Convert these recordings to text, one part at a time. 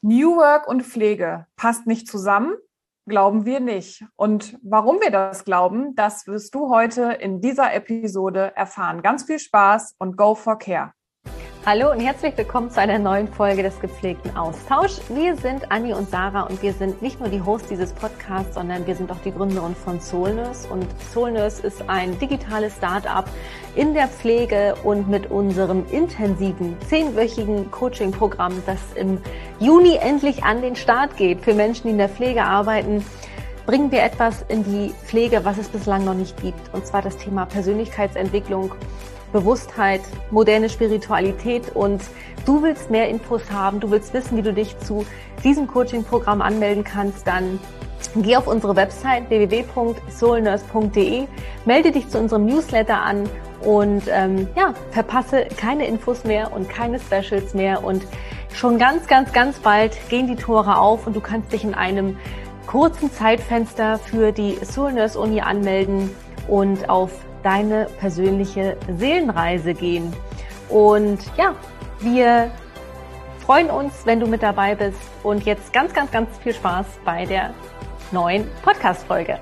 New Work und Pflege passt nicht zusammen, glauben wir nicht. Und warum wir das glauben, das wirst du heute in dieser Episode erfahren. Ganz viel Spaß und go for care. Hallo und herzlich willkommen zu einer neuen Folge des gepflegten Austausch. Wir sind Anni und Sarah und wir sind nicht nur die Hosts dieses Podcasts, sondern wir sind auch die Gründerin von Soulnurse. Und Soulnurse ist ein digitales Start-up in der Pflege und mit unserem intensiven 10-wöchigen Coaching-Programm, das im Juni endlich an den Start geht für Menschen, die in der Pflege arbeiten, bringen wir etwas in die Pflege, was es bislang noch nicht gibt. Und zwar das Thema Persönlichkeitsentwicklung, Bewusstheit, moderne Spiritualität, und du willst mehr Infos haben, du willst wissen, wie du dich zu diesem Coaching-Programm anmelden kannst, dann geh auf unsere Website www.soulnurse.de, melde dich zu unserem Newsletter an und verpasse keine Infos mehr und keine Specials mehr, und schon ganz bald gehen die Tore auf und du kannst dich in einem kurzen Zeitfenster für die Soulnurse Uni anmelden und auf deine persönliche Seelenreise gehen. Und ja, wir freuen uns, wenn du mit dabei bist, und jetzt ganz viel Spaß bei der neuen Podcast-Folge.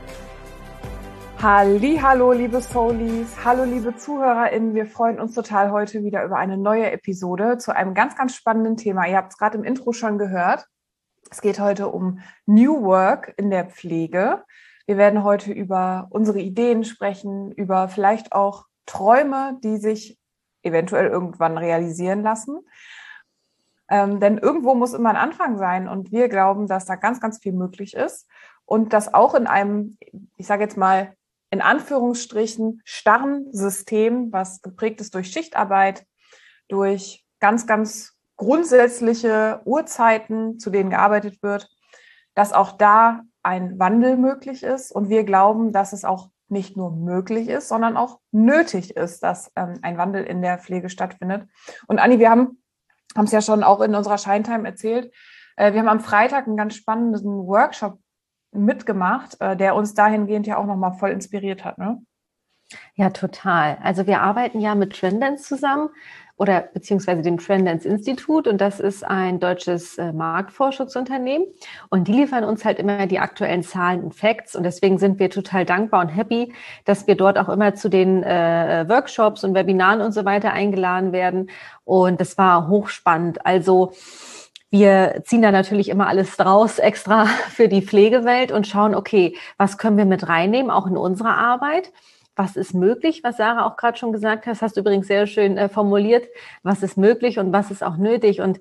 Hallo, liebe Soulies, hallo, liebe ZuhörerInnen. Wir freuen uns total heute wieder über eine neue Episode zu einem ganz spannenden Thema. Ihr habt es gerade im Intro schon gehört. Es geht heute um New Work in der Pflege. Wir werden heute über unsere Ideen sprechen, über vielleicht auch Träume, die sich eventuell irgendwann realisieren lassen. Denn irgendwo muss immer ein Anfang sein, und wir glauben, dass da ganz viel möglich ist und das auch in einem, ich sage jetzt mal in Anführungsstrichen, starren System, was geprägt ist durch Schichtarbeit, durch ganz grundsätzliche Uhrzeiten, zu denen gearbeitet wird, dass auch da ein Wandel möglich ist, und wir glauben, dass es auch nicht nur möglich ist, sondern auch nötig ist, dass ein Wandel in der Pflege stattfindet. Und Anni, wir haben es ja schon auch in unserer Shine-Time erzählt, wir haben am Freitag einen ganz spannenden Workshop mitgemacht, der uns dahingehend ja auch nochmal voll inspiriert hat, ne? Ja, total. Also wir arbeiten ja mit Trendance zusammen, oder beziehungsweise dem Trendance Institut, und das ist ein deutsches Marktforschungsunternehmen, und die liefern uns halt immer die aktuellen Zahlen und Facts, und deswegen sind wir total dankbar und happy, dass wir dort auch immer zu den Workshops und Webinaren und so weiter eingeladen werden, und das war hochspannend. Also wir ziehen da natürlich immer alles draus extra für die Pflegewelt und schauen, okay, was können wir mit reinnehmen, auch in unsere Arbeit? Was ist möglich, was Sarah auch gerade schon gesagt hat, das hast du übrigens sehr schön formuliert, was ist möglich und was ist auch nötig. Und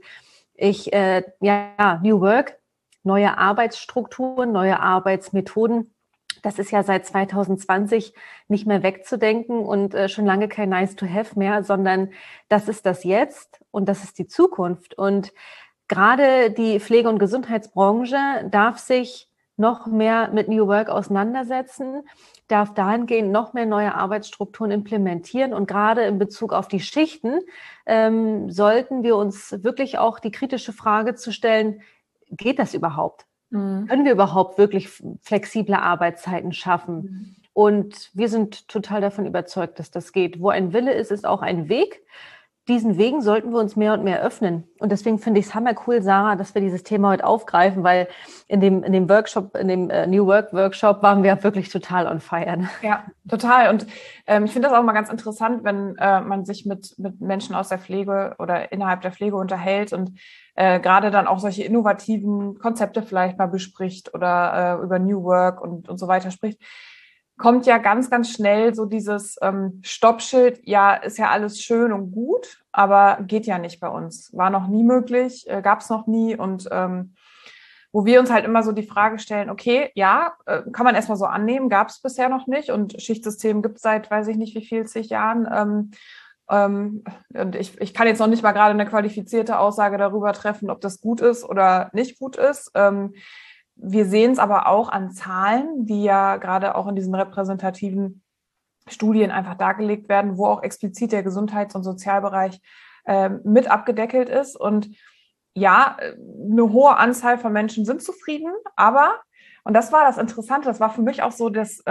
New Work, neue Arbeitsstrukturen, neue Arbeitsmethoden, das ist ja seit 2020 nicht mehr wegzudenken und schon lange kein Nice to have mehr, sondern das ist das Jetzt und das ist die Zukunft. Und gerade die Pflege- und Gesundheitsbranche darf sich noch mehr mit New Work auseinandersetzen, darf dahingehend noch mehr neue Arbeitsstrukturen implementieren. Und gerade in Bezug auf die Schichten sollten wir uns wirklich auch die kritische Frage zu stellen, geht das überhaupt? Können wir überhaupt wirklich flexible Arbeitszeiten schaffen? Und wir sind total davon überzeugt, dass das geht. Wo ein Wille ist, ist auch ein Weg. Diesen Wegen sollten wir uns mehr und mehr öffnen. Und deswegen finde ich es hammercool, Sarah, dass wir dieses Thema heute aufgreifen, weil in dem Workshop, in dem New Work Workshop waren wir wirklich total on fire. Ja, total. Und ich finde das auch mal ganz interessant, wenn man sich mit Menschen aus der Pflege oder innerhalb der Pflege unterhält und gerade dann auch solche innovativen Konzepte vielleicht mal bespricht oder über New Work und so weiter spricht. Kommt ja ganz schnell so dieses Stoppschild, ja, ist ja alles schön und gut, aber geht ja nicht bei uns. War noch nie möglich, gab es noch nie, und wo wir uns halt immer so die Frage stellen, okay, ja, kann man erstmal so annehmen, gab es bisher noch nicht, und Schichtsystem gibt es seit, weiß ich nicht wie viel, zig Jahren, und ich kann jetzt noch nicht mal gerade eine qualifizierte Aussage darüber treffen, ob das gut ist oder nicht gut ist. Wir sehen es aber auch an Zahlen, die ja gerade auch in diesen repräsentativen Studien einfach dargelegt werden, wo auch explizit der Gesundheits- und Sozialbereich mit abgedeckelt ist. Und ja, eine hohe Anzahl von Menschen sind zufrieden, aber, und das war das Interessante, das war für mich auch so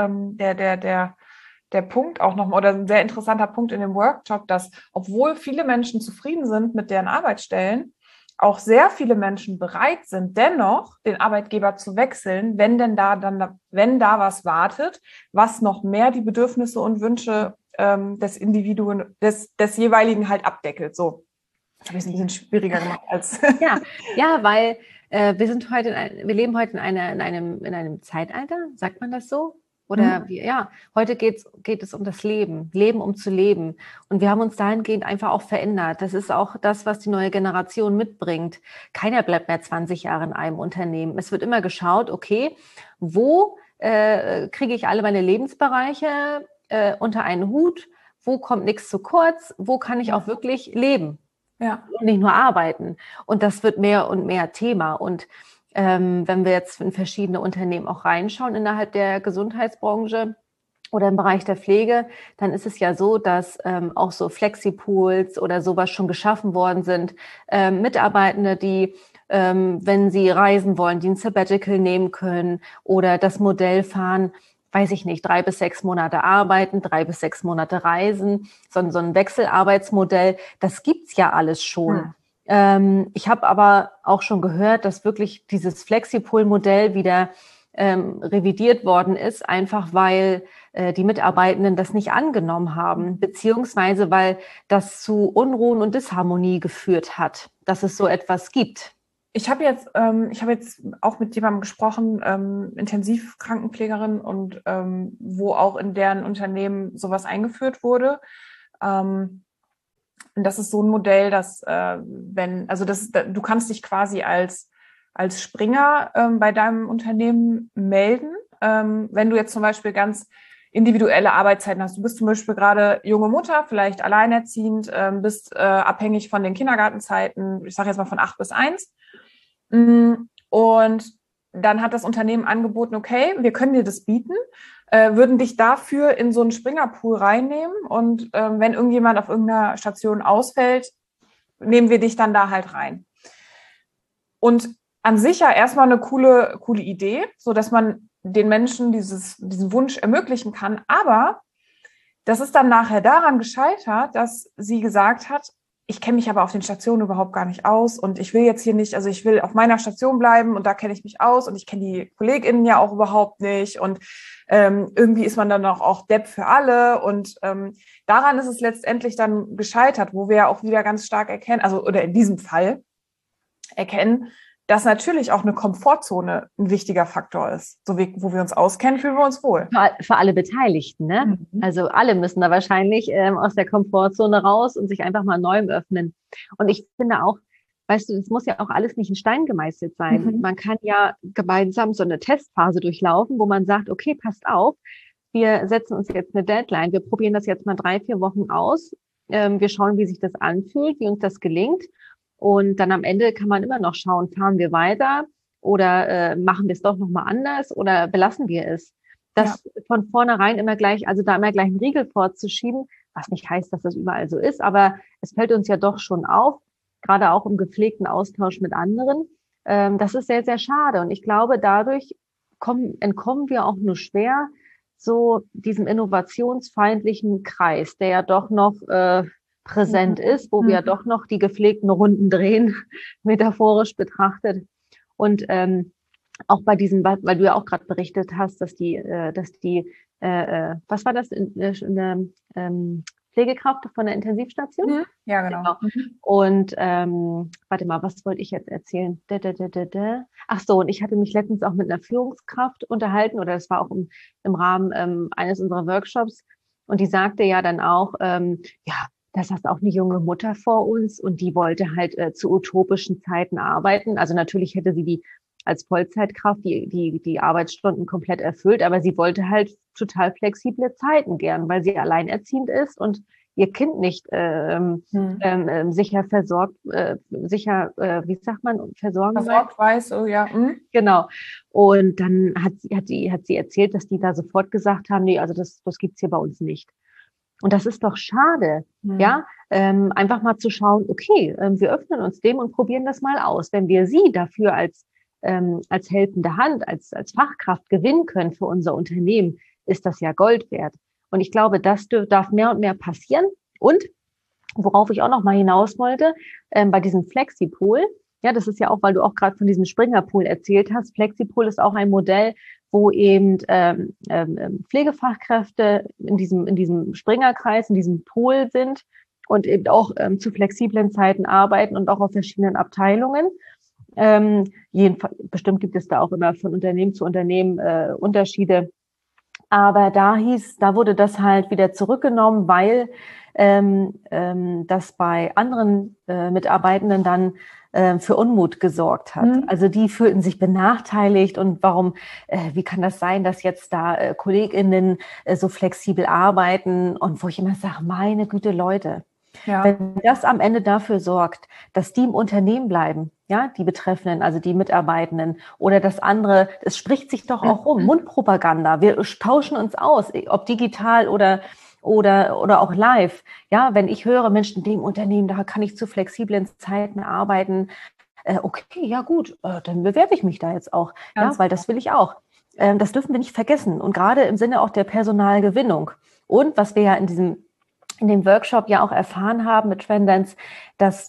der Punkt auch nochmal, oder ein sehr interessanter Punkt in dem Workshop, dass obwohl viele Menschen zufrieden sind mit deren Arbeitsstellen, auch sehr viele Menschen bereit sind, dennoch den Arbeitgeber zu wechseln, wenn da was wartet, was noch mehr die Bedürfnisse und Wünsche des Individuen, des jeweiligen halt abdeckelt. So, das habe ich es ein bisschen schwieriger gemacht als. Ja, weil wir leben heute in einem Zeitalter, sagt man das so? Oder heute geht es um das Leben um zu leben. Und wir haben uns dahingehend einfach auch verändert. Das ist auch das, was die neue Generation mitbringt. Keiner bleibt mehr 20 Jahre in einem Unternehmen. Es wird immer geschaut, okay, wo kriege ich alle meine Lebensbereiche unter einen Hut? Wo kommt nichts zu kurz? Wo kann ich auch wirklich leben? Ja. Und nicht nur arbeiten. Und das wird mehr und mehr Thema. Und wenn wir jetzt in verschiedene Unternehmen auch reinschauen innerhalb der Gesundheitsbranche oder im Bereich der Pflege, dann ist es ja so, dass auch so Flexipools oder sowas schon geschaffen worden sind. Mitarbeitende, die, wenn sie reisen wollen, die ein Sabbatical nehmen können oder das Modell fahren, weiß ich nicht, 3 bis 6 Monate arbeiten, 3 bis 6 Monate reisen, so ein Wechselarbeitsmodell, das gibt's ja alles schon. Ich habe aber auch schon gehört, dass wirklich dieses Flexipool-Modell wieder revidiert worden ist, einfach weil die Mitarbeitenden das nicht angenommen haben, beziehungsweise weil das zu Unruhen und Disharmonie geführt hat, dass es so etwas gibt. Ich habe jetzt auch mit jemandem gesprochen, Intensivkrankenpflegerin, und wo auch in deren Unternehmen sowas eingeführt wurde. Und das ist so ein Modell, dass du kannst dich quasi als Springer bei deinem Unternehmen melden, wenn du jetzt zum Beispiel ganz individuelle Arbeitszeiten hast. Du bist zum Beispiel gerade junge Mutter, vielleicht alleinerziehend, bist abhängig von den Kindergartenzeiten, ich sage jetzt mal von 8 bis 1. Und dann hat das Unternehmen angeboten, okay, wir können dir das bieten, würden dich dafür in so einen Springerpool reinnehmen, und wenn irgendjemand auf irgendeiner Station ausfällt, nehmen wir dich dann da halt rein. Und an sich ja erstmal eine coole Idee, so dass man den Menschen diesen Wunsch ermöglichen kann. Aber das ist dann nachher daran gescheitert, dass sie gesagt hat, ich kenne mich aber auf den Stationen überhaupt gar nicht aus und ich will jetzt hier nicht, also ich will auf meiner Station bleiben und da kenne ich mich aus und ich kenne die KollegInnen ja auch überhaupt nicht, und irgendwie ist man dann auch Depp für alle, und daran ist es letztendlich dann gescheitert, wo wir ja auch wieder ganz stark erkennen, also oder in diesem Fall erkennen, dass natürlich auch eine Komfortzone ein wichtiger Faktor ist. So wie, wo wir uns auskennen, fühlen wir uns wohl. Für alle Beteiligten, ne? Mhm. Also alle müssen da wahrscheinlich aus der Komfortzone raus und sich einfach mal Neuem öffnen. Und ich finde auch, weißt du, es muss ja auch alles nicht in Stein gemeißelt sein. Mhm. Man kann ja gemeinsam so eine Testphase durchlaufen, wo man sagt, okay, passt auf, wir setzen uns jetzt eine Deadline, wir probieren das jetzt mal 3-4 Wochen aus, wir schauen, wie sich das anfühlt, wie uns das gelingt. Und dann am Ende kann man immer noch schauen, fahren wir weiter oder machen wir es doch nochmal anders oder belassen wir es. Das von vornherein immer gleich einen Riegel vorzuschieben, was nicht heißt, dass das überall so ist, aber es fällt uns ja doch schon auf, gerade auch im gepflegten Austausch mit anderen. Das ist sehr, sehr schade. Und ich glaube, dadurch entkommen wir auch nur schwer so diesem innovationsfeindlichen Kreis, der ja doch noch präsent ist, wo wir doch noch die gepflegten Runden drehen, metaphorisch betrachtet. Und auch bei diesen, weil du ja auch gerade berichtet hast, dass die was war das, eine Pflegekraft von der Intensivstation? Ja, genau. Und warte mal, was wollte ich jetzt erzählen? Ach so, und ich hatte mich letztens auch mit einer Führungskraft unterhalten, oder das war auch im Rahmen eines unserer Workshops, und die sagte ja dann auch, das ist auch eine junge Mutter vor uns und die wollte halt zu utopischen Zeiten arbeiten. Also natürlich hätte sie die als Vollzeitkraft die Arbeitsstunden komplett erfüllt, aber sie wollte halt total flexible Zeiten gern, weil sie alleinerziehend ist und ihr Kind nicht sicher versorgt, wie sagt man, versorgt weiß, oh ja. Genau. Und dann hat sie erzählt, dass die da sofort gesagt haben, nee, also das gibt's hier bei uns nicht. Und das ist doch schade, ja, einfach mal zu schauen, okay, wir öffnen uns dem und probieren das mal aus. Wenn wir sie dafür als helfende Hand, als Fachkraft gewinnen können für unser Unternehmen, ist das ja Gold wert. Und ich glaube, das darf mehr und mehr passieren. Und worauf ich auch noch mal hinaus wollte, bei diesem Flexipool, Ja, das ist ja auch, weil du auch gerade von diesem Springer-Pool erzählt hast. Flexipool ist auch ein Modell, wo eben Pflegefachkräfte in diesem Springerkreis, in diesem Pool sind und eben auch zu flexiblen Zeiten arbeiten und auch auf verschiedenen Abteilungen. Jedenfalls, bestimmt gibt es da auch immer von Unternehmen zu Unternehmen Unterschiede. Aber da wurde das halt wieder zurückgenommen, weil das bei anderen Mitarbeitenden dann für Unmut gesorgt hat. Also die fühlten sich benachteiligt und wie kann das sein, dass jetzt da KollegInnen so flexibel arbeiten und wo ich immer sage, meine Güte, Leute, wenn das am Ende dafür sorgt, dass die im Unternehmen bleiben, ja, die Betreffenden, also die Mitarbeitenden oder das andere, es spricht sich doch auch rum, Mundpropaganda, wir tauschen uns aus, ob digital oder auch live. Ja, wenn ich höre, Mensch, in dem Unternehmen, da kann ich zu flexiblen Zeiten arbeiten, okay, ja gut, dann bewerbe ich mich da jetzt auch, ja, weil das will ich auch. Das dürfen wir nicht vergessen und gerade im Sinne auch der Personalgewinnung. Und was wir ja in dem Workshop ja auch erfahren haben mit Trendance, dass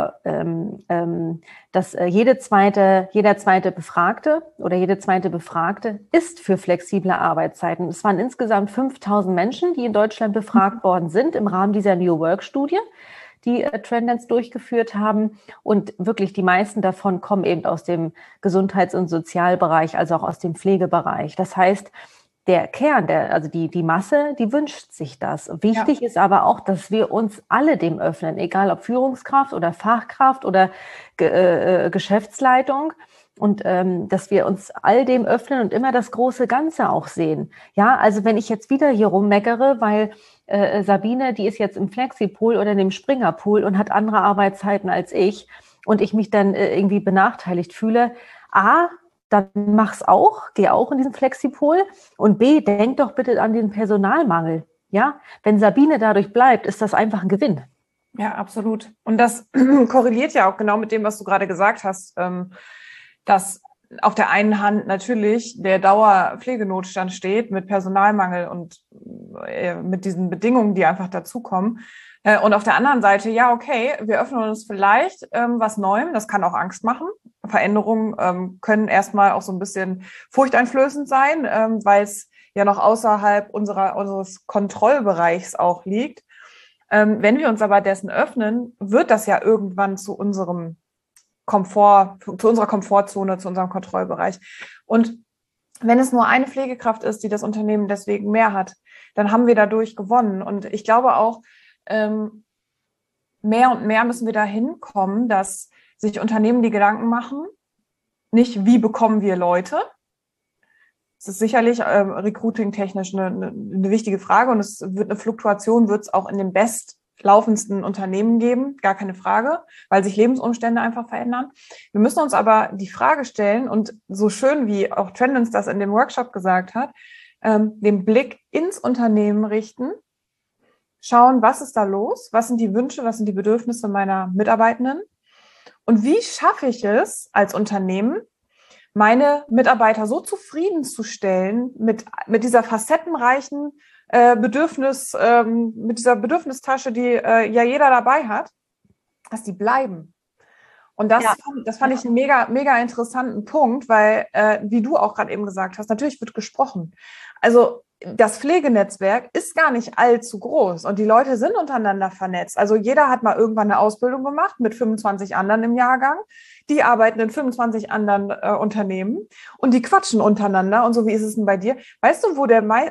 jeder zweite Befragte oder jede zweite Befragte ist für flexible Arbeitszeiten. Es waren insgesamt 5.000 Menschen, die in Deutschland befragt worden sind im Rahmen dieser New Work-Studie, die Trendance durchgeführt haben. Und wirklich die meisten davon kommen eben aus dem Gesundheits- und Sozialbereich, also auch aus dem Pflegebereich. Das heißt, der Kern, also die Masse, die wünscht sich das. Wichtig ist aber auch, dass wir uns alle dem öffnen, egal ob Führungskraft oder Fachkraft oder Geschäftsleitung und dass wir uns all dem öffnen und immer das große Ganze auch sehen. Ja, also wenn ich jetzt wieder hier rummeckere, weil Sabine, die ist jetzt im Flexipool oder in dem Springerpool und hat andere Arbeitszeiten als ich und ich mich dann irgendwie benachteiligt fühle, dann mach's auch, geh auch in diesen Flexipool und B, denk doch bitte an den Personalmangel. Ja, wenn Sabine dadurch bleibt, ist das einfach ein Gewinn. Ja, absolut. Und das korreliert ja auch genau mit dem, was du gerade gesagt hast, dass auf der einen Hand natürlich der Dauerpflegenotstand steht mit Personalmangel und mit diesen Bedingungen, die einfach dazukommen. Und auf der anderen Seite, ja, okay, wir öffnen uns vielleicht was Neuem. Das kann auch Angst machen. Veränderungen können erstmal auch so ein bisschen furchteinflößend sein, weil es ja noch außerhalb unseres Kontrollbereichs auch liegt. Wenn wir uns aber dessen öffnen, wird das ja irgendwann zu unserem Komfort, zu unserer Komfortzone, zu unserem Kontrollbereich. Und wenn es nur eine Pflegekraft ist, die das Unternehmen deswegen mehr hat, dann haben wir dadurch gewonnen. Und ich glaube auch, mehr und mehr müssen wir dahin kommen, dass sich Unternehmen die Gedanken machen, nicht wie bekommen wir Leute. Das ist sicherlich recruiting-technisch eine wichtige Frage und es wird eine Fluktuation, wird es auch in den bestlaufendsten Unternehmen geben, gar keine Frage, weil sich Lebensumstände einfach verändern. Wir müssen uns aber die Frage stellen und so schön wie auch Trendance das in dem Workshop gesagt hat, den Blick ins Unternehmen richten, schauen, was ist da los, was sind die Wünsche, was sind die Bedürfnisse meiner Mitarbeitenden und wie schaffe ich es als Unternehmen, meine Mitarbeiter so zufriedenzustellen mit dieser facettenreichen mit dieser Bedürfnistasche, die ja jeder dabei hat, dass die bleiben. Und das fand ich einen mega, mega interessanten Punkt, weil, wie du auch gerade eben gesagt hast, natürlich wird gesprochen. Also das Pflegenetzwerk ist gar nicht allzu groß und die Leute sind untereinander vernetzt. Also jeder hat mal irgendwann eine Ausbildung gemacht mit 25 anderen im Jahrgang. Die arbeiten in 25 anderen Unternehmen und die quatschen untereinander. Und so, wie ist es denn bei dir? Weißt du, wo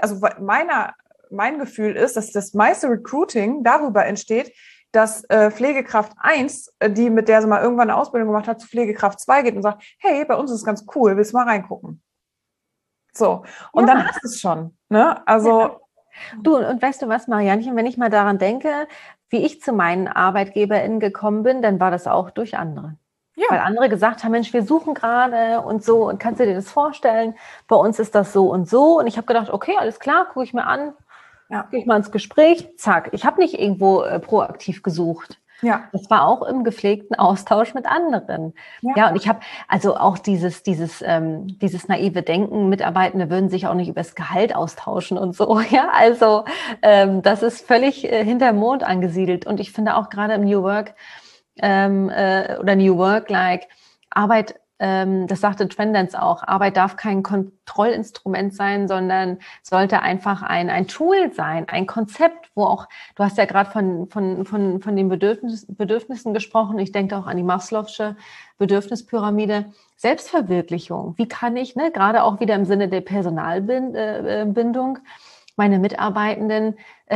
mein Gefühl ist, dass das meiste Recruiting darüber entsteht, dass Pflegekraft 1, mit der sie mal irgendwann eine Ausbildung gemacht hat, zu Pflegekraft 2 geht und sagt, hey, bei uns ist es ganz cool, willst du mal reingucken? So, und dann hast du es schon. Ne? Also ja. Du, und weißt du was, Mariannchen, wenn ich mal daran denke, wie ich zu meinen ArbeitgeberInnen gekommen bin, dann war das auch durch andere. Ja. Weil andere gesagt haben, Mensch, wir suchen gerade und so, und kannst du dir das vorstellen? Bei uns ist das so und so. Und ich habe gedacht, okay, alles klar, gucke ich mir an, gehe ich mal ins Gespräch, zack. Ich habe nicht irgendwo proaktiv gesucht. Ja. Das war auch im gepflegten Austausch mit anderen. Ja, und ich habe also auch dieses naive Denken, Mitarbeitende würden sich auch nicht über das Gehalt austauschen und so. Ja, also das ist völlig hinterm Mond angesiedelt. Und ich finde auch gerade im New Work oder New Work, like Arbeit, das sagte Trendance auch, Arbeit darf kein Kontrollinstrument sein, sondern sollte einfach ein Tool sein, ein Konzept, wo auch, du hast ja gerade von den Bedürfnissen gesprochen, ich denke auch an die Maslow'sche Bedürfnispyramide, Selbstverwirklichung. Wie kann ich, gerade auch wieder im Sinne der Personalbindung, meine Mitarbeitenden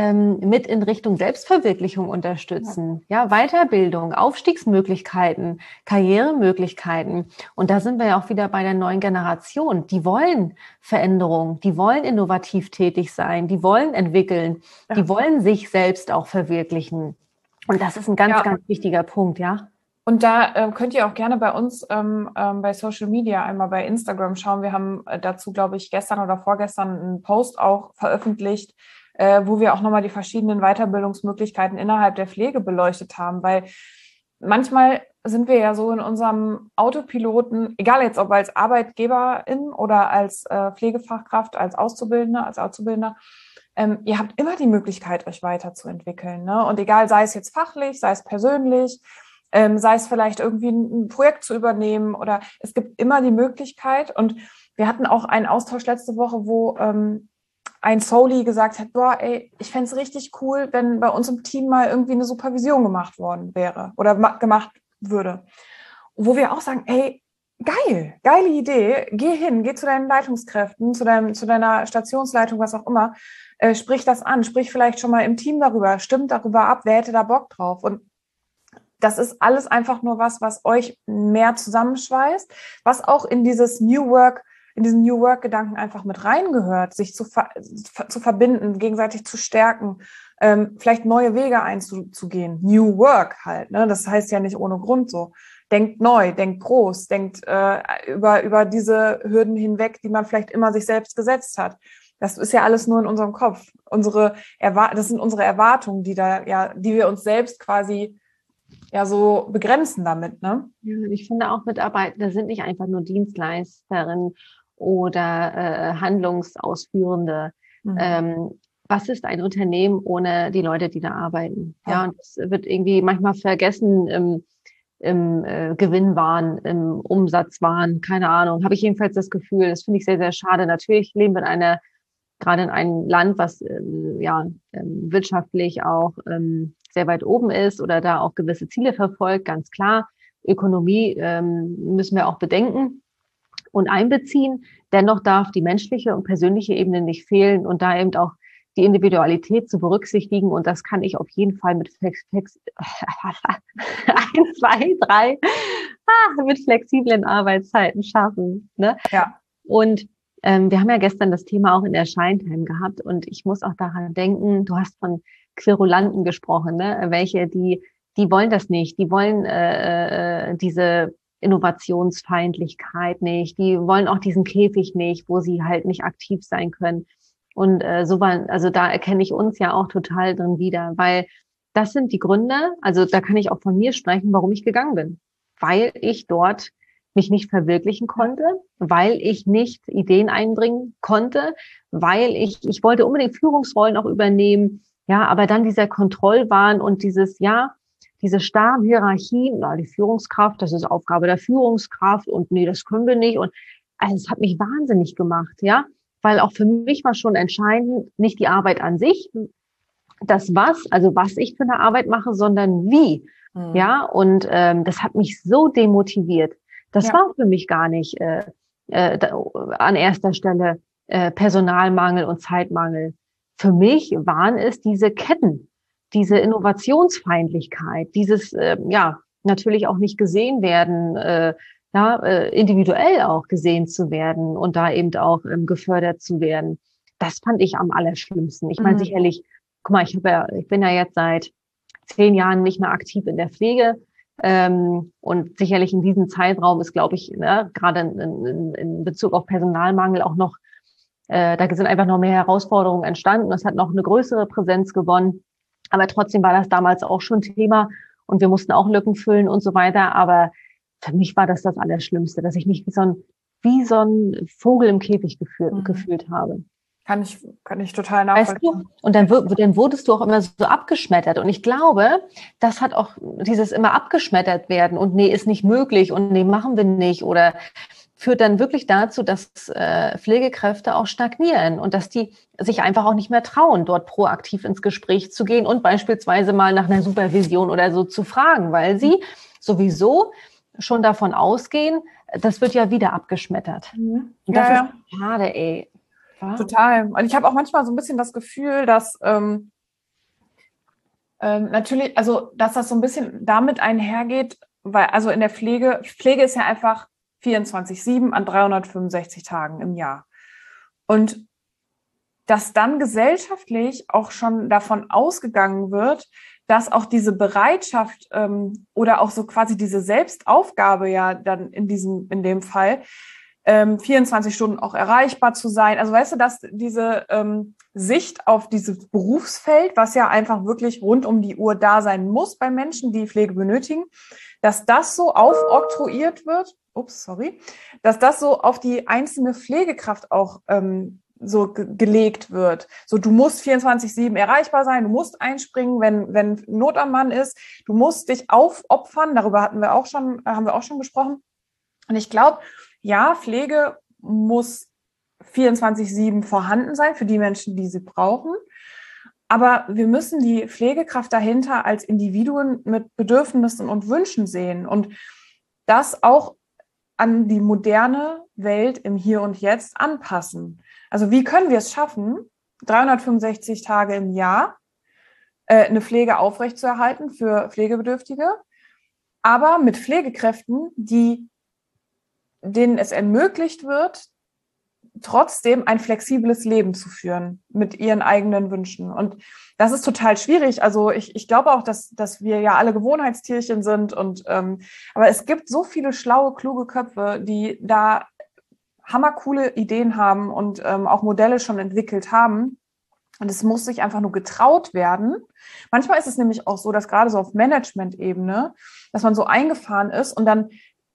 mit in Richtung Selbstverwirklichung unterstützen. Ja, Weiterbildung, Aufstiegsmöglichkeiten, Karrieremöglichkeiten. Und da sind wir ja auch wieder bei der neuen Generation. Die wollen Veränderung, die wollen innovativ tätig sein, die wollen entwickeln, die wollen sich selbst auch verwirklichen. Und das ist ein ganz, ganz wichtiger Punkt, ja. Und da könnt ihr auch gerne bei uns bei Social Media einmal bei Instagram schauen. Wir haben dazu, glaube ich, gestern oder vorgestern einen Post auch veröffentlicht, wo wir auch nochmal die verschiedenen Weiterbildungsmöglichkeiten innerhalb der Pflege beleuchtet haben. Weil manchmal sind wir ja so in unserem Autopiloten, egal jetzt ob als Arbeitgeberin oder als Pflegefachkraft, als Auszubildender, ihr habt immer die Möglichkeit, euch weiterzuentwickeln, ne? Und egal, sei es jetzt fachlich, sei es persönlich, sei es vielleicht irgendwie ein Projekt zu übernehmen oder es gibt immer die Möglichkeit. Und wir hatten auch einen Austausch letzte Woche, wo ein Souli gesagt hat, boah, ey, ich fände es richtig cool, wenn bei uns im Team mal irgendwie eine Supervision gemacht worden wäre oder gemacht würde. Wo wir auch sagen, ey, geile Idee, geh zu deinen Leitungskräften, zu deiner Stationsleitung, was auch immer, sprich das an, sprich vielleicht schon mal im Team darüber, stimmt darüber ab, wer hätte da Bock drauf. Und das ist alles einfach nur was euch mehr zusammenschweißt, was auch in dieses New Work, in diesen New Work-Gedanken einfach mit reingehört, sich zu verbinden, gegenseitig zu stärken, vielleicht neue Wege einzugehen. New Work halt, ne? Das heißt ja nicht ohne Grund so. Denkt neu, denkt groß, denkt über diese Hürden hinweg, die man vielleicht immer sich selbst gesetzt hat. Das ist ja alles nur in unserem Kopf. Das sind unsere Erwartungen, die wir uns selbst quasi so begrenzen damit, ne? Ja, ich finde auch Mitarbeitende sind nicht einfach nur Dienstleisterinnen oder Handlungsausführende. Was ist ein Unternehmen ohne die Leute, die da arbeiten? Ja, und das wird irgendwie manchmal vergessen im Gewinnwahn, im Umsatzwahn, keine Ahnung. Habe ich jedenfalls das Gefühl, das finde ich sehr, sehr schade. Natürlich leben wir gerade in einem Land, was wirtschaftlich auch sehr weit oben ist oder da auch gewisse Ziele verfolgt, ganz klar. Ökonomie müssen wir auch bedenken und einbeziehen. Dennoch darf die menschliche und persönliche Ebene nicht fehlen und da eben auch die Individualität zu berücksichtigen. Und das kann ich auf jeden Fall mit mit flexiblen Arbeitszeiten schaffen. Ne? Ja. Und wir haben ja gestern das Thema auch in der Shine-Time gehabt und ich muss auch daran denken, du hast von Querulanten gesprochen, ne? Welche, die wollen das nicht, die wollen diese Innovationsfeindlichkeit nicht, die wollen auch diesen Käfig nicht, wo sie halt nicht aktiv sein können. Und also da erkenne ich uns ja auch total drin wieder, weil das sind die Gründe, also da kann ich auch von mir sprechen, warum ich gegangen bin. Weil ich dort mich nicht verwirklichen konnte, weil ich nicht Ideen einbringen konnte, weil ich wollte unbedingt Führungsrollen auch übernehmen, ja, aber dann dieser Kontrollwahn und diese starren Hierarchien, die Führungskraft, das ist Aufgabe der Führungskraft und nee, das können wir nicht und also es hat mich wahnsinnig gemacht, ja, weil auch für mich war schon entscheidend, nicht die Arbeit an sich, was ich für eine Arbeit mache, sondern wie, ja, und das hat mich so demotiviert. Das war für mich gar nicht an erster Stelle Personalmangel und Zeitmangel. Für mich waren es diese Ketten, diese Innovationsfeindlichkeit, dieses natürlich auch nicht gesehen werden, individuell auch gesehen zu werden und da eben auch gefördert zu werden. Das fand ich am allerschlimmsten. Ich meine sicherlich, guck mal, ich bin ja jetzt seit 10 Jahren nicht mehr aktiv in der Pflege. Und sicherlich in diesem Zeitraum ist, glaube ich, gerade in Bezug auf Personalmangel auch noch, da sind einfach noch mehr Herausforderungen entstanden. Das hat noch eine größere Präsenz gewonnen. Aber trotzdem war das damals auch schon Thema und wir mussten auch Lücken füllen und so weiter. Aber für mich war das Allerschlimmste, dass ich mich wie so ein Vogel im Käfig gefühlt habe. Kann ich total Weißt nachvollziehen. du? Und dann wurdest du auch immer so abgeschmettert. Und ich glaube, das hat auch dieses immer abgeschmettert werden und nee, ist nicht möglich und nee, machen wir nicht oder führt dann wirklich dazu, dass Pflegekräfte auch stagnieren und dass die sich einfach auch nicht mehr trauen, dort proaktiv ins Gespräch zu gehen und beispielsweise mal nach einer Supervision oder so zu fragen, weil sie sowieso schon davon ausgehen, das wird ja wieder abgeschmettert. Mhm. Und das ist schade, ey. Ja? Total. Und ich habe auch manchmal so ein bisschen das Gefühl, dass natürlich, also dass das so ein bisschen damit einhergeht, weil also in der Pflege ist ja einfach 24/7 an 365 Tagen im Jahr. Und dass dann gesellschaftlich auch schon davon ausgegangen wird, dass auch diese Bereitschaft oder auch so quasi diese Selbstaufgabe ja dann in dem Fall 24 Stunden auch erreichbar zu sein. Also weißt du, dass diese Sicht auf dieses Berufsfeld, was ja einfach wirklich rund um die Uhr da sein muss bei Menschen, die Pflege benötigen, dass das so aufoktroyiert wird, dass das so auf die einzelne Pflegekraft auch so gelegt wird. So, du musst 24/7 erreichbar sein, du musst einspringen, wenn Not am Mann ist, du musst dich aufopfern, darüber haben wir auch schon gesprochen. Und ich glaube, ja, Pflege muss 24/7 vorhanden sein für die Menschen, die sie brauchen. Aber wir müssen die Pflegekraft dahinter als Individuen mit Bedürfnissen und Wünschen sehen und das auch an die moderne Welt im Hier und Jetzt anpassen. Also wie können wir es schaffen, 365 Tage im Jahr eine Pflege aufrechtzuerhalten für Pflegebedürftige, aber mit Pflegekräften, denen es ermöglicht wird, trotzdem ein flexibles Leben zu führen mit ihren eigenen Wünschen. Und das ist total schwierig. Also ich glaube auch, dass wir ja alle Gewohnheitstierchen sind. Aber es gibt so viele schlaue, kluge Köpfe, die da hammercoole Ideen haben und auch Modelle schon entwickelt haben. Und es muss sich einfach nur getraut werden. Manchmal ist es nämlich auch so, dass gerade so auf Management-Ebene, dass man so eingefahren ist und dann,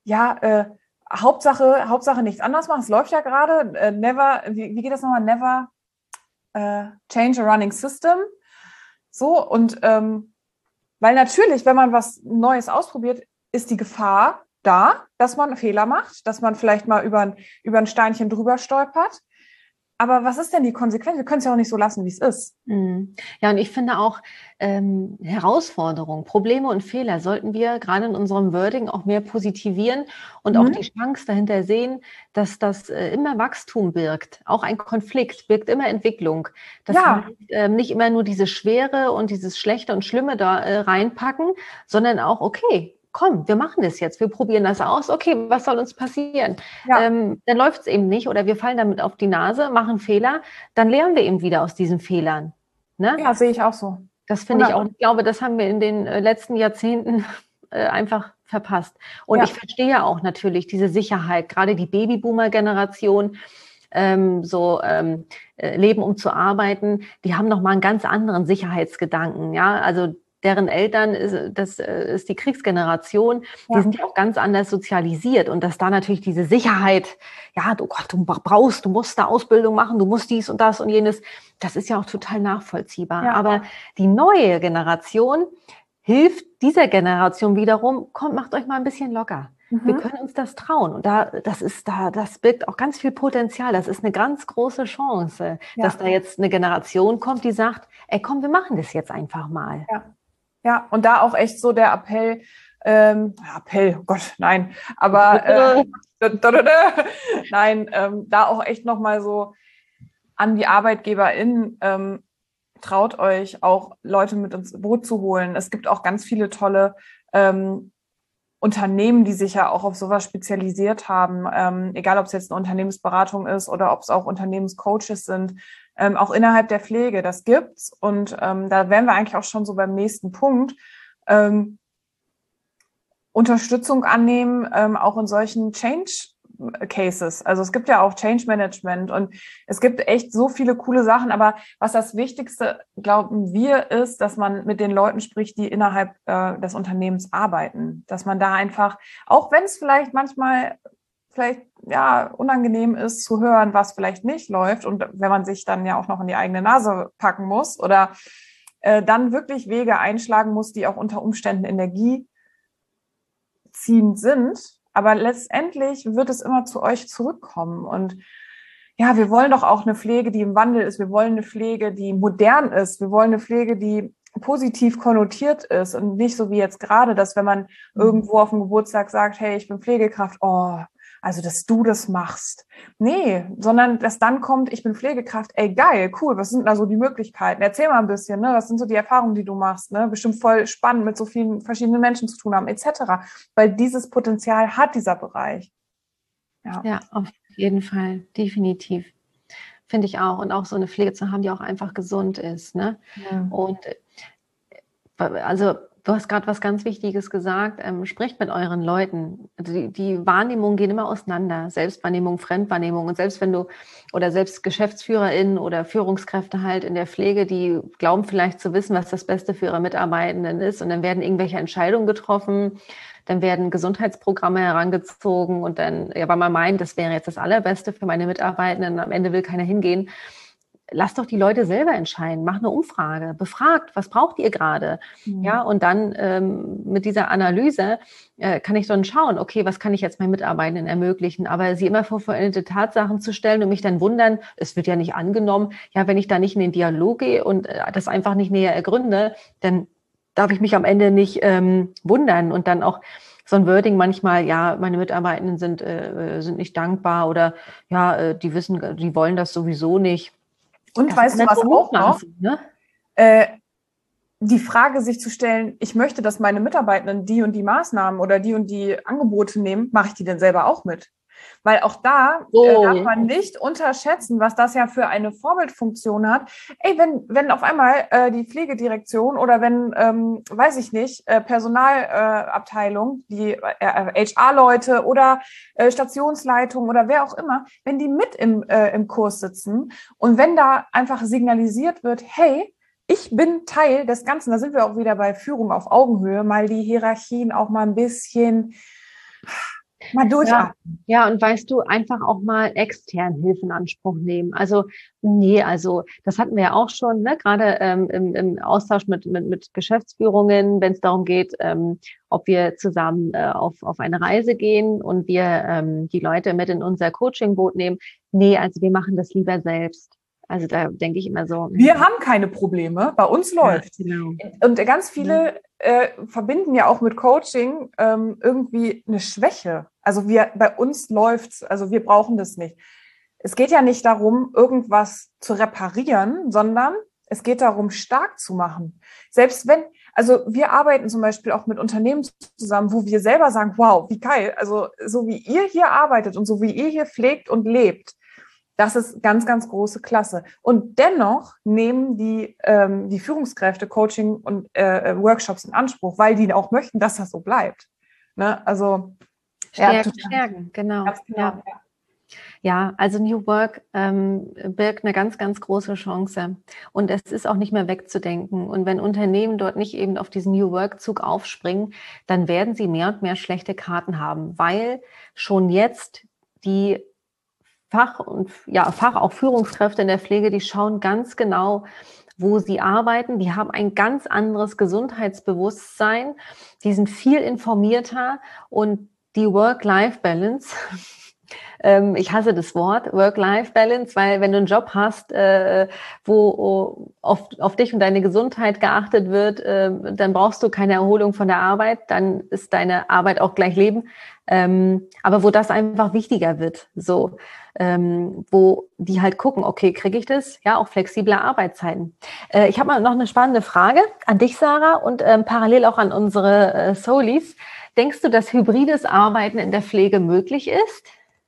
Hauptsache nichts anderes machen. Es läuft ja gerade. Wie geht das nochmal? Never change a running system. So, und weil natürlich, wenn man was Neues ausprobiert, ist die Gefahr da, dass man Fehler macht, dass man vielleicht mal über ein Steinchen drüber stolpert. Aber was ist denn die Konsequenz? Wir können es ja auch nicht so lassen, wie es ist. Ja, und ich finde auch Herausforderungen, Probleme und Fehler sollten wir gerade in unserem Wording auch mehr positivieren und auch die Chance dahinter sehen, dass das immer Wachstum birgt. Auch ein Konflikt birgt immer Entwicklung. Dass wir nicht immer nur diese Schwere und dieses Schlechte und Schlimme da reinpacken, sondern auch, okay, komm, wir machen das jetzt, wir probieren das aus, okay, was soll uns passieren? Ja. Dann läuft es eben nicht oder wir fallen damit auf die Nase, machen Fehler, dann lernen wir eben wieder aus diesen Fehlern. Ne? Ja, sehe ich auch so. Das finde ich auch, ich glaube, das haben wir in den letzten Jahrzehnten einfach verpasst. Und ich verstehe ja auch natürlich diese Sicherheit, gerade die Babyboomer-Generation, Leben um zu arbeiten, die haben nochmal einen ganz anderen Sicherheitsgedanken, ja, also deren Eltern, das ist die Kriegsgeneration, die sind ja auch ganz anders sozialisiert und dass da natürlich diese Sicherheit, ja, oh Gott, du musst eine Ausbildung machen, du musst dies und das und jenes, das ist ja auch total nachvollziehbar. Ja. Aber die neue Generation hilft dieser Generation wiederum, kommt, macht euch mal ein bisschen locker. Wir können uns das trauen und das birgt auch ganz viel Potenzial. Das ist eine ganz große Chance, dass da jetzt eine Generation kommt, die sagt, ey, komm, wir machen das jetzt einfach mal. Ja, und da auch echt so der Appell, oh Gott, nein, aber da auch echt nochmal so an die ArbeitgeberInnen, traut euch auch Leute mit ins Boot zu holen. Es gibt auch ganz viele tolle Unternehmen, die sich ja auch auf sowas spezialisiert haben, egal ob es jetzt eine Unternehmensberatung ist oder ob es auch Unternehmenscoaches sind, auch innerhalb der Pflege, das gibt's. Und da wären wir eigentlich auch schon so beim nächsten Punkt. Unterstützung annehmen, auch in solchen Change Cases. Also es gibt ja auch Change Management und es gibt echt so viele coole Sachen. Aber was das Wichtigste, glauben wir, ist, dass man mit den Leuten spricht, die innerhalb des Unternehmens arbeiten. Dass man da einfach, auch wenn es vielleicht manchmal unangenehm ist zu hören, was vielleicht nicht läuft und wenn man sich dann ja auch noch in die eigene Nase packen muss oder dann wirklich Wege einschlagen muss, die auch unter Umständen energieziehend sind. Aber letztendlich wird es immer zu euch zurückkommen. Und ja, wir wollen doch auch eine Pflege, die im Wandel ist. Wir wollen eine Pflege, die modern ist. Wir wollen eine Pflege, die positiv konnotiert ist und nicht so wie jetzt gerade, dass wenn man irgendwo auf dem Geburtstag sagt, hey, ich bin Pflegekraft, also dass du das machst. Nee, sondern dass dann kommt, ich bin Pflegekraft, ey geil, cool, was sind da so die Möglichkeiten? Erzähl mal ein bisschen, ne? Was sind so die Erfahrungen, die du machst? Ne? Bestimmt voll spannend, mit so vielen verschiedenen Menschen zu tun haben, etc. Weil dieses Potenzial hat dieser Bereich. Ja, auf jeden Fall, definitiv. Finde ich auch. Und auch so eine Pflege zu haben, die auch einfach gesund ist. Ne? Ja. Und also du hast gerade was ganz Wichtiges gesagt, sprecht mit euren Leuten. Also die Wahrnehmungen gehen immer auseinander. Selbstwahrnehmung, Fremdwahrnehmung. Und selbst wenn du oder selbst GeschäftsführerInnen oder Führungskräfte halt in der Pflege, die glauben vielleicht zu wissen, was das Beste für ihre Mitarbeitenden ist. Und dann werden irgendwelche Entscheidungen getroffen. Dann werden Gesundheitsprogramme herangezogen und dann, weil man meint, das wäre jetzt das Allerbeste für meine Mitarbeitenden. Am Ende will keiner hingehen. Lasst doch die Leute selber entscheiden. Macht eine Umfrage. Befragt, was braucht ihr gerade? Mhm. Ja, und dann mit dieser Analyse kann ich dann schauen, okay, was kann ich jetzt meinen Mitarbeitenden ermöglichen? Aber sie immer vor vollendete Tatsachen zu stellen und mich dann wundern, es wird ja nicht angenommen. Ja, wenn ich da nicht in den Dialog gehe und das einfach nicht näher ergründe, dann darf ich mich am Ende nicht wundern und dann auch so ein Wording manchmal, ja, meine Mitarbeitenden sind nicht dankbar oder ja, die wollen das sowieso nicht. Und das weißt du was auch noch? Ne? Die Frage sich zu stellen, ich möchte, dass meine Mitarbeitenden die und die Maßnahmen oder die und die Angebote nehmen, mache ich die denn selber auch mit? Weil auch da darf man nicht unterschätzen, was das ja für eine Vorbildfunktion hat. Ey, wenn auf einmal die Pflegedirektion oder wenn, weiß ich nicht, Personalabteilung, die HR-Leute oder Stationsleitung oder wer auch immer, wenn die mit im Kurs sitzen und wenn da einfach signalisiert wird, hey, ich bin Teil des Ganzen, da sind wir auch wieder bei Führung auf Augenhöhe, mal die Hierarchien auch mal ein bisschen mal durchatmen. Ja, und weißt du, einfach auch mal extern Hilfe in Anspruch nehmen. Also das hatten wir ja auch schon, ne? Gerade im Austausch mit Geschäftsführungen, wenn es darum geht, ob wir zusammen auf eine Reise gehen und wir die Leute mit in unser Coachingboot nehmen. Nee, also wir machen das lieber selbst. Also da denke ich immer so. Wir haben keine Probleme, bei uns läuft. Ja, genau. Und ganz viele verbinden ja auch mit Coaching irgendwie eine Schwäche. Also bei uns läuft's, also wir brauchen das nicht. Es geht ja nicht darum, irgendwas zu reparieren, sondern es geht darum, stark zu machen. Selbst also wir arbeiten zum Beispiel auch mit Unternehmen zusammen, wo wir selber sagen, wow, wie geil, also so wie ihr hier arbeitet und so wie ihr hier pflegt und lebt, das ist ganz, ganz große Klasse. Und dennoch nehmen die Führungskräfte Coaching und Workshops in Anspruch, weil die auch möchten, dass das so bleibt. Ne? Also Stärken, genau. Genau. Ja, also New Work birgt eine ganz, ganz große Chance. Und es ist auch nicht mehr wegzudenken. Und wenn Unternehmen dort nicht eben auf diesen New Work-Zug aufspringen, dann werden sie mehr und mehr schlechte Karten haben, weil schon jetzt die auch Führungskräfte in der Pflege, die schauen ganz genau, wo sie arbeiten. Die haben ein ganz anderes Gesundheitsbewusstsein. Die sind viel informierter und die Work-Life-Balance, ich hasse das Wort Work-Life-Balance, weil wenn du einen Job hast, wo auf dich und deine Gesundheit geachtet wird, dann brauchst du keine Erholung von der Arbeit, dann ist deine Arbeit auch gleich Leben. Aber wo das einfach wichtiger wird, so, wo die halt gucken, okay, kriege ich das? Ja, auch flexible Arbeitszeiten. Ich habe mal noch eine spannende Frage an dich, Sarah, und parallel auch an unsere Soulies. Denkst du, dass hybrides Arbeiten in der Pflege möglich ist?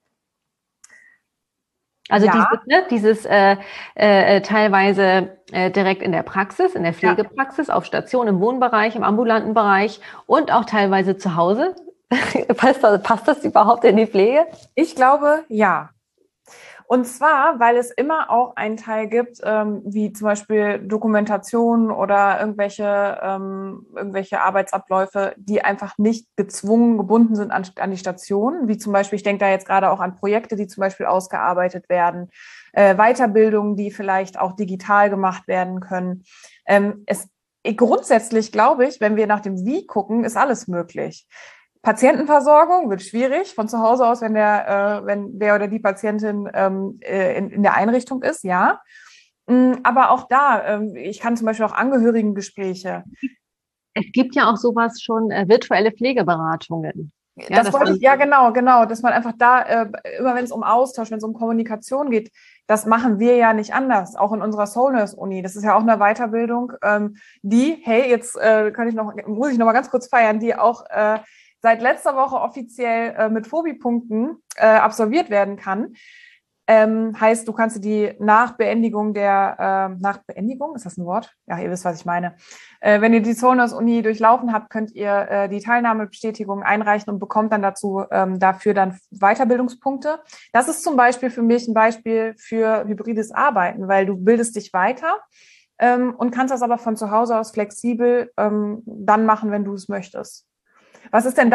Also ja. dieses teilweise direkt in der Praxis, in der Pflegepraxis, auf Station, im Wohnbereich, im ambulanten Bereich und auch teilweise zu Hause. Passt das überhaupt in die Pflege? Ich glaube, ja. Und zwar, weil es immer auch einen Teil gibt, wie zum Beispiel Dokumentation oder irgendwelche Arbeitsabläufe, die einfach nicht gezwungen gebunden sind an die Station. Wie zum Beispiel, ich denke da jetzt gerade auch an Projekte, die zum Beispiel ausgearbeitet werden, Weiterbildungen, die vielleicht auch digital gemacht werden können. Grundsätzlich glaube ich, wenn wir nach dem Wie gucken, ist alles möglich. Patientenversorgung wird schwierig von zu Hause aus, wenn der oder die Patientin in der Einrichtung ist, ja. Aber auch da, ich kann zum Beispiel auch Angehörigengespräche. Es gibt ja auch sowas schon, virtuelle Pflegeberatungen. Ja, Genau, dass man einfach da, immer wenn es um Austausch, wenn es um Kommunikation geht, das machen wir ja nicht anders, auch in unserer Soul Nurse Uni. Das ist ja auch eine Weiterbildung, jetzt muss ich noch mal ganz kurz feiern, die auch seit letzter Woche offiziell mit Phobi-Punkten absolviert werden kann. Heißt, du kannst die nach Beendigung Nachbeendigung, ist das ein Wort? Ja, ihr wisst, was ich meine. Wenn ihr die Soul Nurse Uni durchlaufen habt, könnt ihr die Teilnahmebestätigung einreichen und bekommt dann dafür dann Weiterbildungspunkte. Das ist zum Beispiel für mich ein Beispiel für hybrides Arbeiten, weil du bildest dich weiter und kannst das aber von zu Hause aus flexibel dann machen, wenn du es möchtest. Was ist denn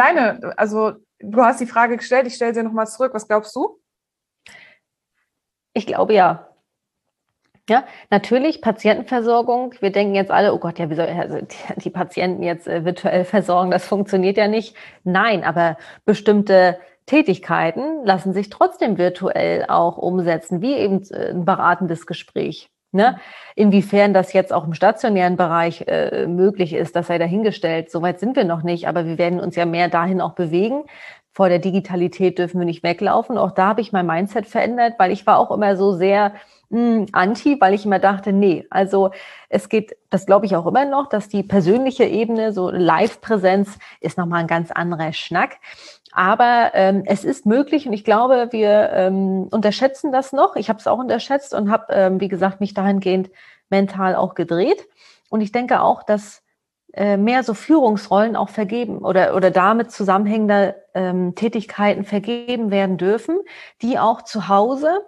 du hast die Frage gestellt, ich stelle sie nochmal zurück. Was glaubst du? Ich glaube ja. Ja, natürlich Patientenversorgung. Wir denken jetzt alle, oh Gott, ja, wie soll die Patienten jetzt virtuell versorgen? Das funktioniert ja nicht. Nein, aber bestimmte Tätigkeiten lassen sich trotzdem virtuell auch umsetzen, wie eben ein beratendes Gespräch. Ne? Inwiefern das jetzt auch im stationären Bereich möglich ist, das sei dahingestellt. Soweit sind wir noch nicht, aber wir werden uns ja mehr dahin auch bewegen. Vor der Digitalität dürfen wir nicht weglaufen. Auch da habe ich mein Mindset verändert, weil ich war auch immer so sehr anti, weil ich immer dachte, nee, also es geht, das glaube ich auch immer noch, dass die persönliche Ebene, so Live-Präsenz ist nochmal ein ganz anderer Schnack. Aber es ist möglich und ich glaube, wir unterschätzen das noch. Ich habe es auch unterschätzt und habe, wie gesagt, mich dahingehend mental auch gedreht. Und ich denke auch, dass mehr so Führungsrollen auch vergeben oder damit zusammenhängende Tätigkeiten vergeben werden dürfen, die auch zu Hause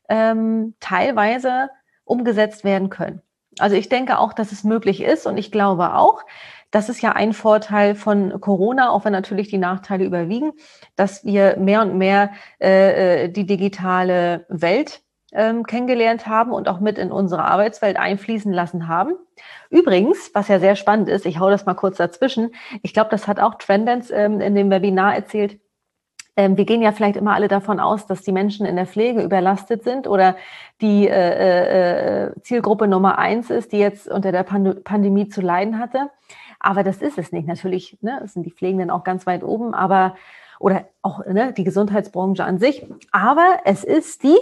teilweise umgesetzt werden können. Also ich denke auch, dass es möglich ist und ich glaube auch, das ist ja ein Vorteil von Corona, auch wenn natürlich die Nachteile überwiegen, dass wir mehr und mehr die digitale Welt kennengelernt haben und auch mit in unsere Arbeitswelt einfließen lassen haben. Übrigens, was ja sehr spannend ist, ich hau das mal kurz dazwischen, ich glaube, das hat auch Trendance in dem Webinar erzählt. Wir gehen ja vielleicht immer alle davon aus, dass die Menschen in der Pflege überlastet sind oder die Zielgruppe Nummer 1 ist, die jetzt unter der Pandemie zu leiden hatte. Aber das ist es nicht. Natürlich sind die Pflegenden auch ganz weit oben, oder auch die Gesundheitsbranche an sich. Aber es ist die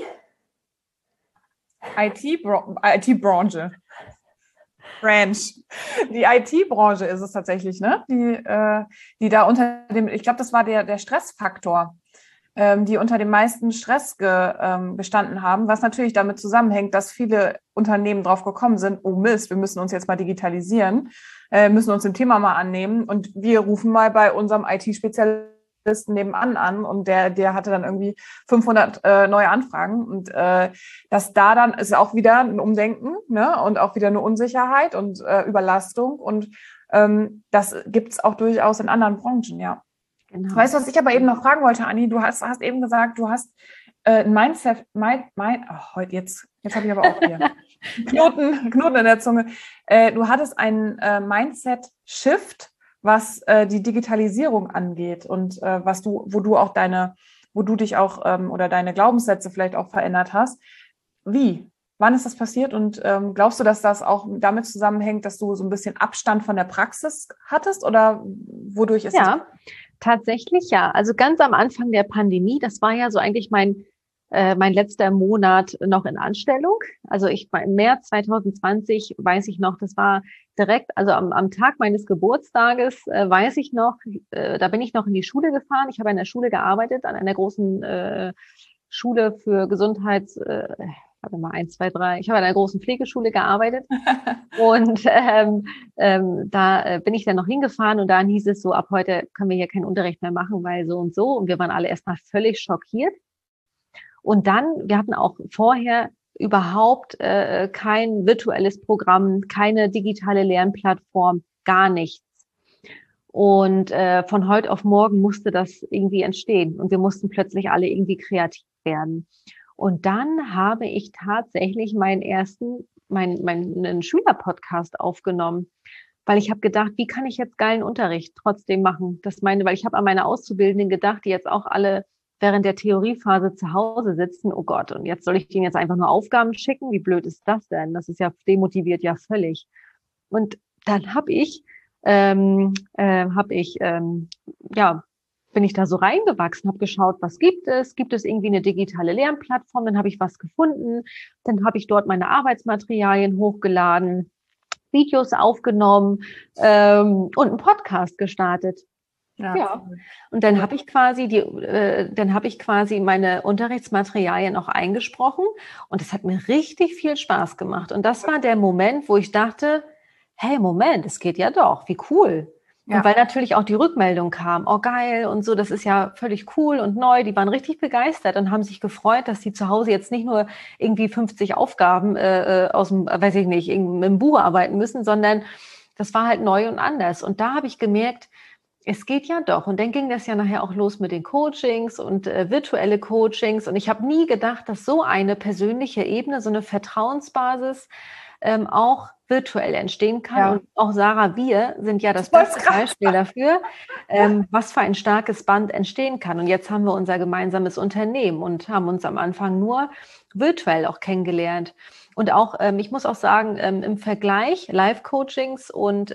IT-Branche. Die IT-Branche ist es tatsächlich, ne? Die da unter dem, ich glaube, das war der Stressfaktor, die unter dem meisten Stress gestanden haben, was natürlich damit zusammenhängt, dass viele Unternehmen drauf gekommen sind, oh Mist, wir müssen uns jetzt mal digitalisieren, müssen uns dem Thema mal annehmen und wir rufen mal bei unserem IT-Spezialisten nebenan an und der hatte dann irgendwie 500 neue Anfragen und dass da dann ist auch wieder ein Umdenken, ne, und auch wieder eine Unsicherheit und Überlastung und das gibt's auch durchaus in anderen Branchen, ja. Genau. Weißt du, was ich aber eben noch fragen wollte, Anni? Du hast eben gesagt, du hast ein Mindset, jetzt habe ich aber auch hier Knoten in der Zunge. Du hattest einen Mindset-Shift, was die Digitalisierung angeht und wo du dich auch oder deine Glaubenssätze vielleicht auch verändert hast. Wie? Wann ist das passiert? Und glaubst du, dass das auch damit zusammenhängt, dass du so ein bisschen Abstand von der Praxis hattest oder wodurch ist das? Ja, tatsächlich ja. Also ganz am Anfang der Pandemie, das war ja so eigentlich mein letzter Monat noch in Anstellung. Also im März 2020 weiß ich noch, das war direkt, also am Tag meines Geburtstages weiß ich noch, da bin ich noch in die Schule gefahren. Ich habe an der Schule gearbeitet, an einer großen Schule für Gesundheits, warte mal, 1, 2, 3. Ich habe an einer großen Pflegeschule gearbeitet und da bin ich dann noch hingefahren und dann hieß es so, ab heute können wir hier keinen Unterricht mehr machen, weil so und so. Und wir waren alle erstmal völlig schockiert. Und dann, wir hatten auch vorher überhaupt kein virtuelles Programm, keine digitale Lernplattform, gar nichts. Und von heute auf morgen musste das irgendwie entstehen und wir mussten plötzlich alle irgendwie kreativ werden. Und dann habe ich tatsächlich meinen Schülerpodcast aufgenommen, weil ich habe gedacht, wie kann ich jetzt geilen Unterricht trotzdem machen? Weil ich habe an meine Auszubildenden gedacht, die jetzt auch alle während der Theoriephase zu Hause sitzen. Oh Gott, und jetzt soll ich denen jetzt einfach nur Aufgaben schicken? Wie blöd ist das denn? Das ist ja demotiviert ja völlig. Und dann bin ich da so reingewachsen, habe geschaut, was gibt es? Gibt es irgendwie eine digitale Lernplattform? Dann habe ich was gefunden. Dann habe ich dort meine Arbeitsmaterialien hochgeladen, Videos aufgenommen und einen Podcast gestartet. Ja. Und dann habe ich quasi meine Unterrichtsmaterialien auch eingesprochen und es hat mir richtig viel Spaß gemacht. Und das war der Moment, wo ich dachte, hey, Moment, es geht ja doch, wie cool. Ja. Und weil natürlich auch die Rückmeldung kam, oh geil und so, das ist ja völlig cool und neu. Die waren richtig begeistert und haben sich gefreut, dass sie zu Hause jetzt nicht nur irgendwie 50 Aufgaben aus dem, weiß ich nicht, im Buch arbeiten müssen, sondern das war halt neu und anders. Und da habe ich gemerkt, es geht ja doch. Und dann ging das ja nachher auch los mit den Coachings und virtuelle Coachings. Und ich habe nie gedacht, dass so eine persönliche Ebene, so eine Vertrauensbasis auch virtuell entstehen kann. Ja. Und auch Sarah, wir sind ja das beste Beispiel dafür, was für ein starkes Band entstehen kann. Und jetzt haben wir unser gemeinsames Unternehmen und haben uns am Anfang nur virtuell auch kennengelernt. Und auch, ich muss auch sagen, im Vergleich Live-Coachings und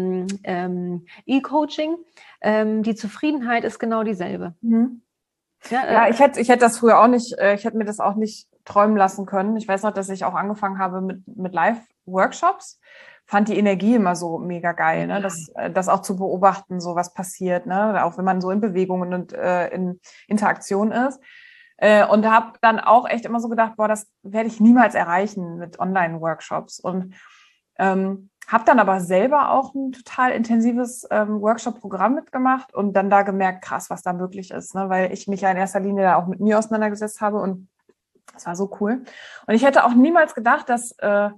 E-Coaching, die Zufriedenheit ist genau dieselbe. Mhm. Ja, ich hätte das früher auch nicht, ich hätte mir das auch nicht träumen lassen können. Ich weiß noch, dass ich auch angefangen habe mit Live-Workshops. Fand die Energie immer so mega geil, ne? Das auch zu beobachten, so was passiert, ne? Auch wenn man so in Bewegungen und in Interaktion ist. Und habe dann auch echt immer so gedacht, boah, das werde ich niemals erreichen mit Online-Workshops. Und habe dann aber selber auch ein total intensives Workshop-Programm mitgemacht und dann da gemerkt, krass, was da möglich ist, ne? Weil ich mich ja in erster Linie da auch mit mir auseinandergesetzt habe und das war so cool. Und ich hätte auch niemals gedacht, dass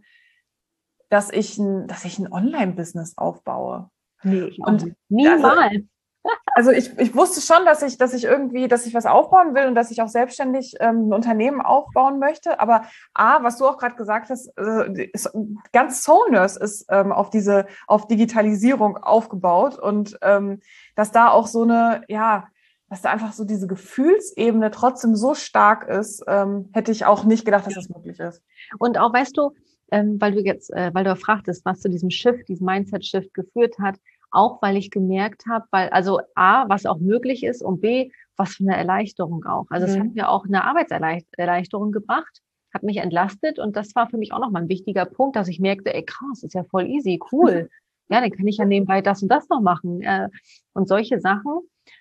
ich ein Online-Business aufbaue. Nee, ich auch nicht. Niemals. Also ich wusste schon, dass ich was aufbauen will und dass ich auch selbstständig ein Unternehmen aufbauen möchte. Aber was du auch gerade gesagt hast, ganz Soulnurse ist auf Digitalisierung aufgebaut und dass da auch so dass da einfach so diese Gefühlsebene trotzdem so stark ist, hätte ich auch nicht gedacht, dass das möglich ist. Und auch, weißt du, weil du fragtest, was zu diesem Mindset-Shift geführt hat, auch weil ich gemerkt habe, A, was auch möglich ist und B, was für eine Erleichterung auch. Also es hat mir auch eine Arbeitserleichterung gebracht, hat mich entlastet und das war für mich auch nochmal ein wichtiger Punkt, dass ich merkte, ey krass, ist ja voll easy, cool. Ja, dann kann ich ja nebenbei das und das noch machen und solche Sachen.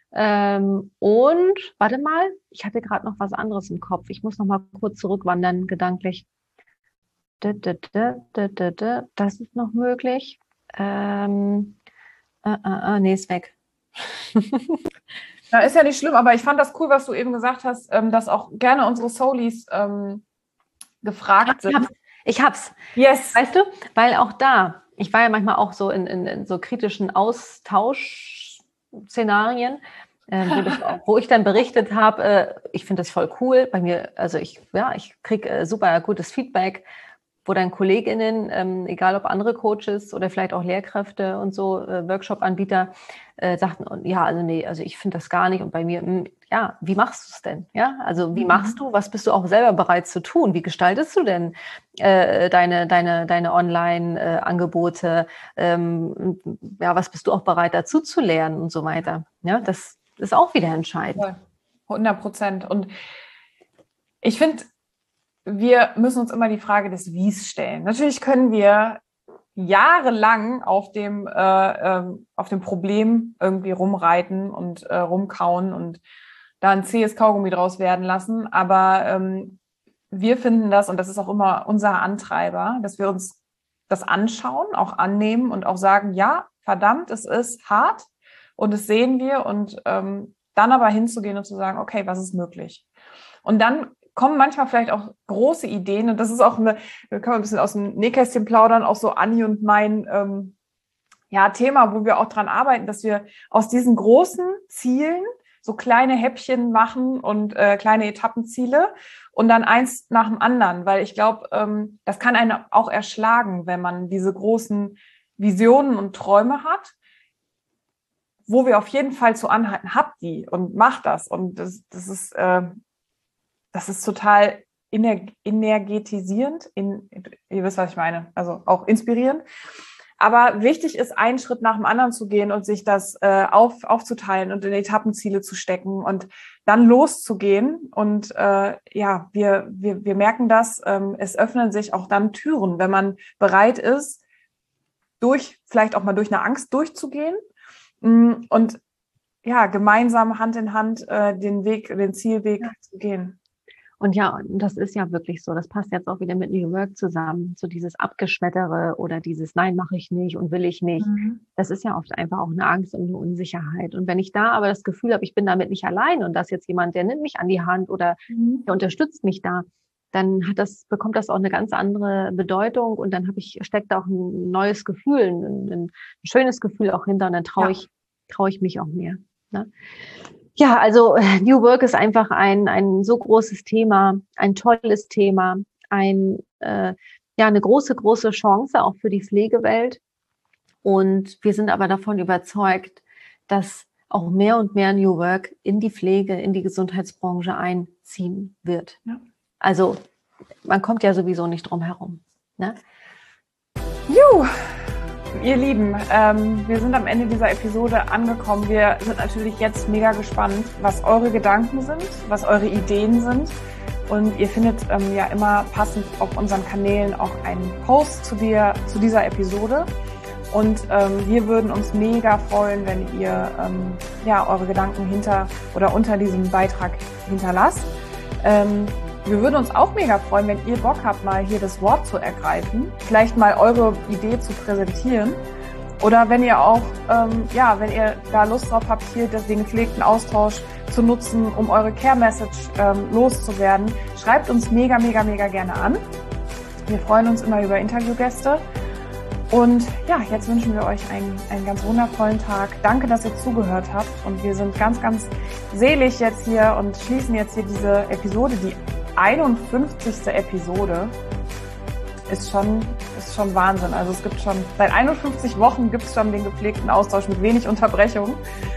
Und warte mal, ich hatte gerade noch was anderes im Kopf. Ich muss noch mal kurz zurückwandern, gedanklich. Das ist noch möglich. Nee, ist weg. Ja, ist ja nicht schlimm, aber ich fand das cool, was du eben gesagt hast, dass auch gerne unsere Soulies gefragt sind. Ich hab's. Yes. Weißt du, weil auch da, ich war ja manchmal auch so in so kritischen Austauschszenarien, wo ich dann berichtet habe, ich finde das voll cool. Bei mir, also ich kriege super gutes Feedback, wo dann KollegInnen, egal ob andere Coaches oder vielleicht auch Lehrkräfte und so, Workshop-Anbieter, sagten, ja, also nee, also ich finde das gar nicht. Und bei mir, ja, wie machst du es denn? Ja, also wie machst du? Was bist du auch selber bereit zu tun? Wie gestaltest du denn deine Online-Angebote? Was bist du auch bereit dazu zu lernen und so weiter? Ja, das ist auch wieder entscheidend. 100%. Und ich finde, wir müssen uns immer die Frage des Wies stellen. Natürlich können wir jahrelang auf dem Problem irgendwie rumreiten und rumkauen und da ein zähes Kaugummi draus werden lassen. Aber wir finden das, und das ist auch immer unser Antreiber, dass wir uns das anschauen, auch annehmen und auch sagen, ja, verdammt, es ist hart und das sehen wir und dann aber hinzugehen und zu sagen, okay, was ist möglich? Und dann kommen manchmal vielleicht auch große Ideen und das ist auch wir können ein bisschen aus dem Nähkästchen plaudern, auch so Anni und mein Thema, wo wir auch dran arbeiten, dass wir aus diesen großen Zielen so kleine Häppchen machen und kleine Etappenziele und dann eins nach dem anderen, weil ich glaube, das kann einen auch erschlagen, wenn man diese großen Visionen und Träume hat, wo wir auf jeden Fall zu anhalten, habt die und macht das und das ist total energetisierend, ihr wisst, was ich meine, also auch inspirierend. Aber wichtig ist, einen Schritt nach dem anderen zu gehen und sich das aufzuteilen und in Etappenziele zu stecken und dann loszugehen. Und wir merken das, es öffnen sich auch dann Türen, wenn man bereit ist, vielleicht auch mal durch eine Angst durchzugehen und ja, gemeinsam Hand in Hand den Zielweg zu gehen. Und ja, das ist ja wirklich so. Das passt jetzt auch wieder mit New Work zusammen. So dieses Abgeschmettere oder dieses Nein, mache ich nicht und will ich nicht. Das ist ja oft einfach auch eine Angst und eine Unsicherheit. Und wenn ich da aber das Gefühl habe, ich bin damit nicht allein und da ist jetzt jemand, der nimmt mich an die Hand oder der unterstützt mich da, dann bekommt das auch eine ganz andere Bedeutung und dann steckt da auch ein neues Gefühl, ein schönes Gefühl auch hinter und dann traue ich mich auch mehr. Ne? Ja, also New Work ist einfach ein so großes Thema, ein tolles Thema, eine große, große Chance auch für die Pflegewelt. Und wir sind aber davon überzeugt, dass auch mehr und mehr New Work in die Pflege, in die Gesundheitsbranche einziehen wird. Ja. Also man kommt ja sowieso nicht drum herum. Ne? Ihr Lieben, wir sind am Ende dieser Episode angekommen. Wir sind natürlich jetzt mega gespannt, was eure Gedanken sind, was eure Ideen sind. Und ihr findet ja immer passend auf unseren Kanälen auch einen Post zu dieser Episode. Und wir würden uns mega freuen, wenn ihr eure Gedanken unter diesem Beitrag hinterlasst. Wir würden uns auch mega freuen, wenn ihr Bock habt, mal hier das Wort zu ergreifen, vielleicht mal eure Idee zu präsentieren. Oder wenn ihr auch, wenn ihr da Lust drauf habt, hier den gepflegten Austausch zu nutzen, um eure Care-Message loszuwerden, schreibt uns mega, mega, mega gerne an. Wir freuen uns immer über Interviewgäste. Und ja, jetzt wünschen wir euch einen ganz wundervollen Tag. Danke, dass ihr zugehört habt. Und wir sind ganz, ganz selig jetzt hier und schließen jetzt hier diese Episode, die 51. Episode ist schon Wahnsinn. Also es gibt schon, seit 51 Wochen gibt es schon den gepflegten Austausch mit wenig Unterbrechung.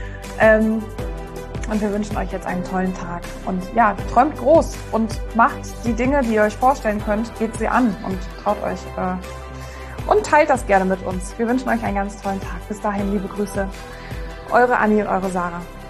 Und wir wünschen euch jetzt einen tollen Tag. Und ja, träumt groß und macht die Dinge, die ihr euch vorstellen könnt, geht sie an und traut euch und teilt das gerne mit uns. Wir wünschen euch einen ganz tollen Tag. Bis dahin, liebe Grüße. Eure Anni und eure Sarah.